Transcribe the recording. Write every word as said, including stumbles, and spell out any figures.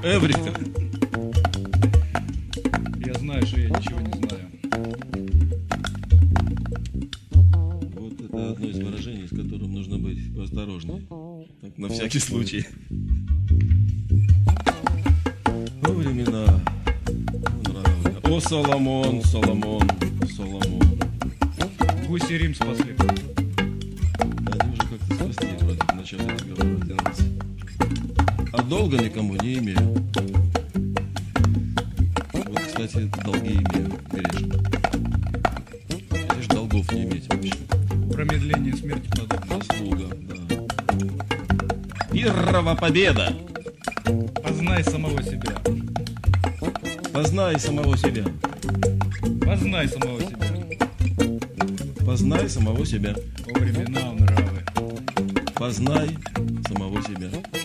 Эврика. Я знаю, что я ничего не знаю. Вот это одно из выражений, с которым нужно быть поосторожнее. Так, на всякий случай. Во времена... О, Соломон, Соломон, Соломон. Гуси Рим спасли. Они уже как-то спасли, вроде, в начале разговора делается. А долга никому не имею. Вот, кстати, долги имею, грешно. Лишь долгов не иметь вообще. Промедление смерти подобно. Заслуга, да. Первая победа! Познай самого себя. Познай самого себя. Познай самого себя. Познай самого себя. По временам нравы. Познай самого себя.